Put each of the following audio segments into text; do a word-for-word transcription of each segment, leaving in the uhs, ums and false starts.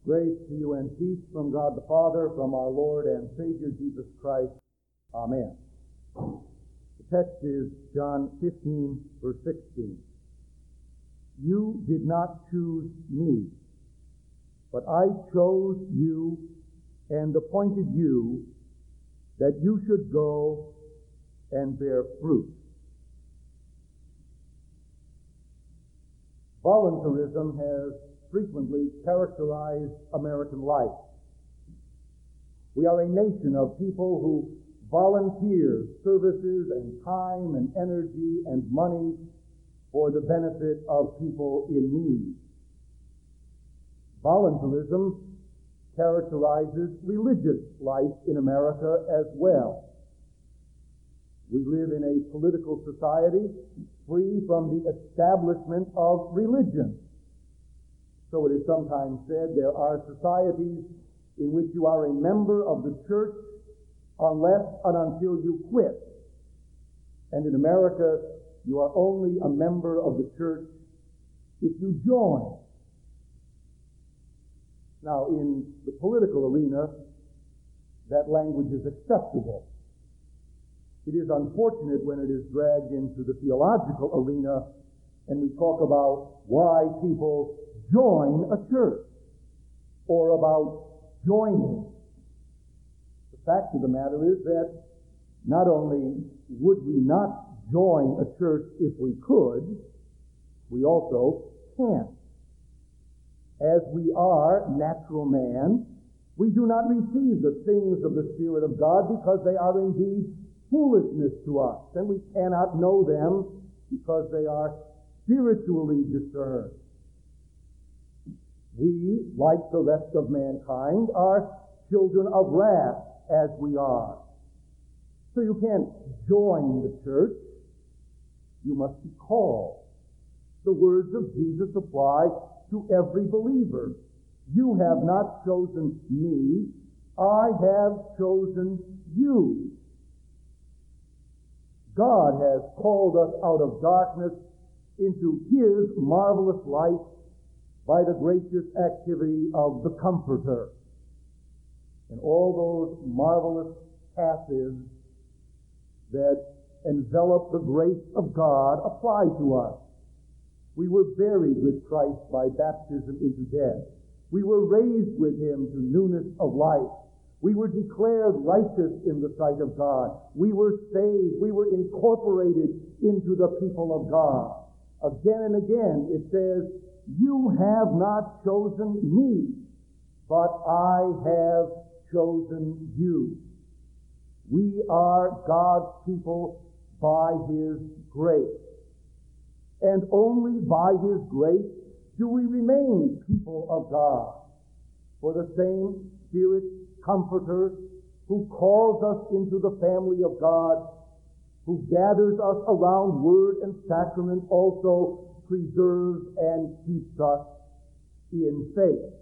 Grace to you and peace from God the Father, from our Lord and Savior Jesus Christ. Amen. The text is John fifteen, verse sixteen. You did not choose me, but I chose you and appointed you that you should go and bear fruit. Voluntarism has frequently characterized American life. We are a nation of people who volunteer services and time and energy and money for the benefit of people in need. Voluntarism characterizes religious life in America as well. We live in a political society free from the establishment of religion. So it is sometimes said there are societies in which you are a member of the church unless and until you quit. And in America, you are only a member of the church if you join. Now, in the political arena, that language is acceptable. It is unfortunate when it is dragged into the theological arena and we talk about why people join a church or about joining. The fact of the matter is that not only would we not join a church if we could, we also can't. As we are natural man, we do not receive the things of the Spirit of God because they are indeed foolishness to us, and we cannot know them because they are spiritually discerned. We, like the rest of mankind, are children of wrath as we are. So you can't join the church. You must be called. The words of Jesus apply to every believer. You have not chosen me. I have chosen you. God has called us out of darkness into His marvelous light by the gracious activity of the Comforter. And all those marvelous paths that envelop the grace of God apply to us. We were buried with Christ by baptism into death. We were raised with Him to newness of life. We were declared righteous in the sight of God. We were saved. We were incorporated into the people of God. Again and again it says, you have not chosen me, but I have chosen you. We are God's people by His grace. And only by His grace do we remain people of God. For the same Spirit Comforter who calls us into the family of God, who gathers us around word and sacrament, also preserves and keeps us in faith.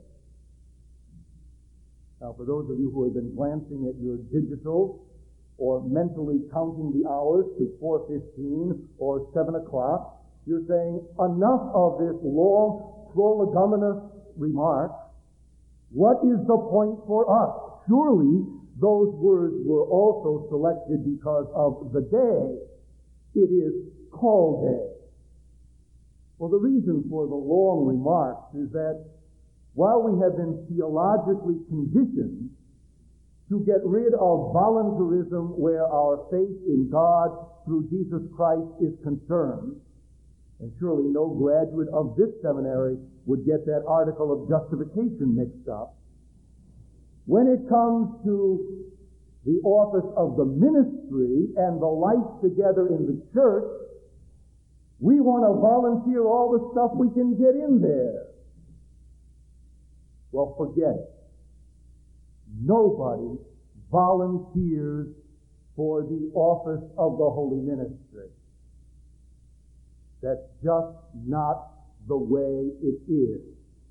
Now, for those of you who have been glancing at your digital or mentally counting the hours to four fifteen or seven o'clock, you're saying, enough of this long prolegomena remark. What is the point for us? Surely those words were also selected because of the day. It is call day. Well, the reason for the long remarks is that while we have been theologically conditioned to get rid of voluntarism where our faith in God through Jesus Christ is concerned, and surely no graduate of this seminary would get that article of justification mixed up, when it comes to the office of the ministry and the life together in the church, we want to volunteer all the stuff we can get in there. Well, forget it. Nobody volunteers for the office of the holy ministry. That's just not the way it is.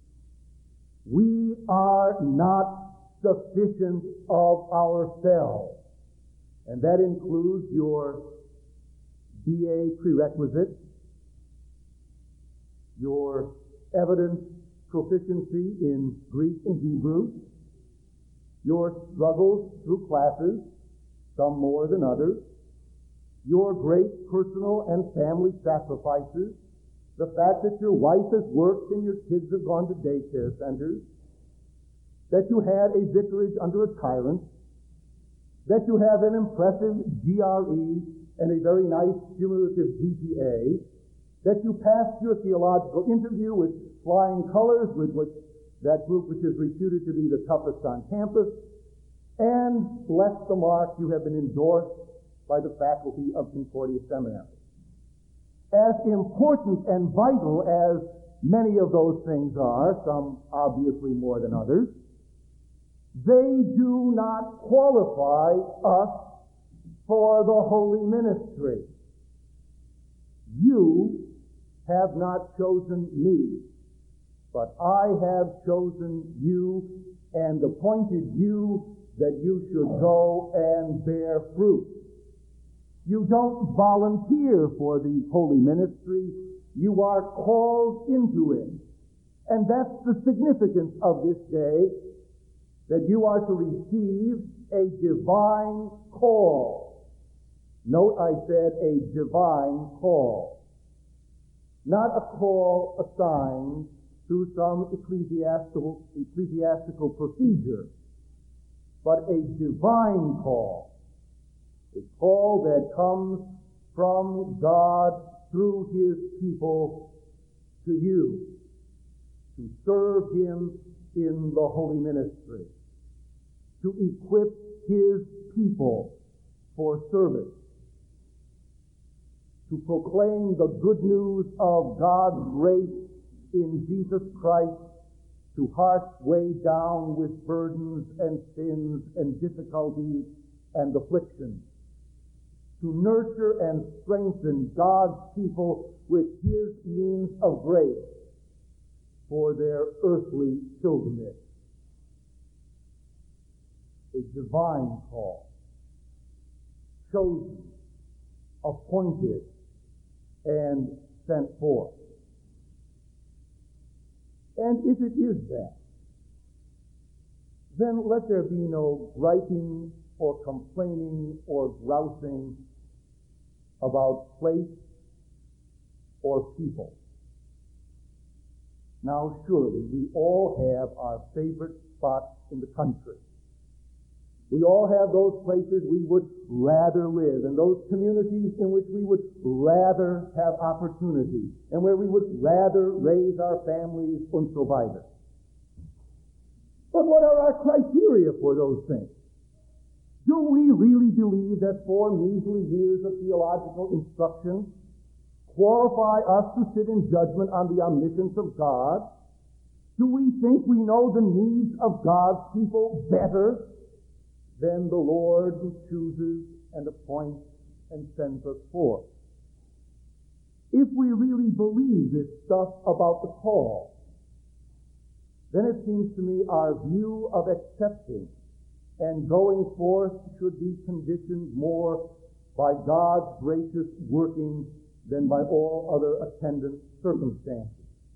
We are not sufficient of ourselves. And that includes your B A prerequisite, your evidence proficiency in Greek and Hebrew, your struggles through classes, some more than others, your great personal and family sacrifices, the fact that your wife has worked and your kids have gone to daycare centers, that you had a vicarage under a tyrant, that you have an impressive G R E and a very nice cumulative G P A, that you passed your theological interview with flying colors, with which that group which is reputed to be the toughest on campus, and bless the mark, you have been endorsed by the faculty of Concordia Seminary. As important and vital as many of those things are, some obviously more than others, they do not qualify us for the holy ministry. You have not chosen me, but I have chosen you and appointed you that you should go and bear fruit. You don't volunteer for the holy ministry. You are called into it. And that's the significance of this day, that you are to receive a divine call. Note I said a divine call. Not a call assigned through some ecclesiastical, ecclesiastical procedure, but a divine call. A call that comes from God through his people to you, to serve him in the holy ministry, to equip his people for service, to proclaim the good news of God's grace in Jesus Christ to hearts weighed down with burdens and sins and difficulties and afflictions, to nurture and strengthen God's people with his means of grace for their earthly pilgrimage. A divine call, chosen, appointed, and sent forth. And if it is that, then let there be no griping or complaining or grousing about place or people. Now, surely we all have our favorite spots in the country. We all have those places we would rather live, and those communities in which we would rather have opportunity, and where we would rather raise our families and so weiter. But what are our criteria for those things? Do we really believe that four measly years of theological instruction qualify us to sit in judgment on the omniscience of God? Do we think we know the needs of God's people better than the Lord who chooses and appoints and sends us forth? If we really believe this stuff about the call, then it seems to me our view of accepting and going forth should be conditioned more by God's gracious working than by all other attendant circumstances.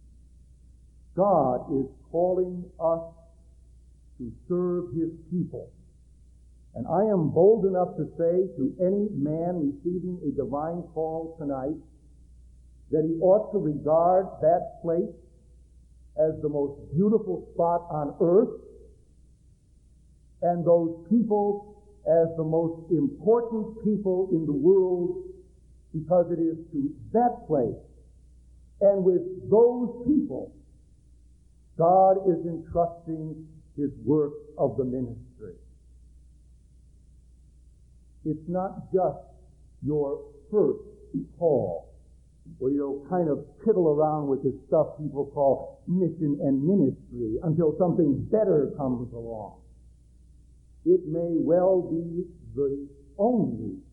God is calling us to serve his people. And I am bold enough to say to any man receiving a divine call tonight that he ought to regard that place as the most beautiful spot on earth, and those people as the most important people in the world, because it is to that place and with those people God is entrusting his work of the ministry. It's not just your first call, where you'll kind of piddle around with this stuff people call mission and ministry until something better comes along. It may well be the only